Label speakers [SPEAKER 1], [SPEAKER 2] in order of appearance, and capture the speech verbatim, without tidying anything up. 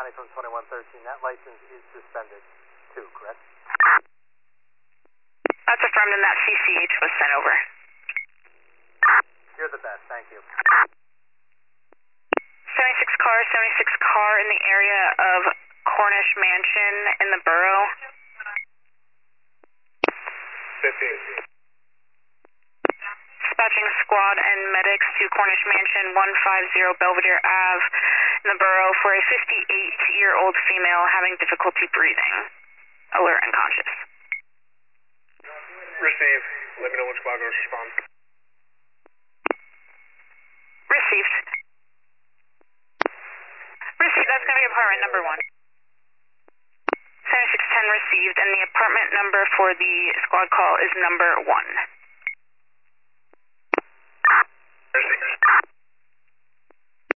[SPEAKER 1] County from twenty-one thirteen. That license is suspended too, correct?
[SPEAKER 2] That's affirmed and that C C H was sent over.
[SPEAKER 1] You're the best, thank you.
[SPEAKER 2] seventy-six car, seventy-six car in the area of Cornish Mansion in the borough.
[SPEAKER 3] fifteen.
[SPEAKER 2] Dispatching squad and medics to Cornish Mansion, one fifty Belvedere Ave in the borough for a fifty-eight-year-old female having difficulty breathing. Alert and conscious.
[SPEAKER 3] Receive. Let me know when squad goes respond.
[SPEAKER 2] Received. Received, that's going to be apartment number one. seventy-six ten received, and the apartment number for the squad call is number one.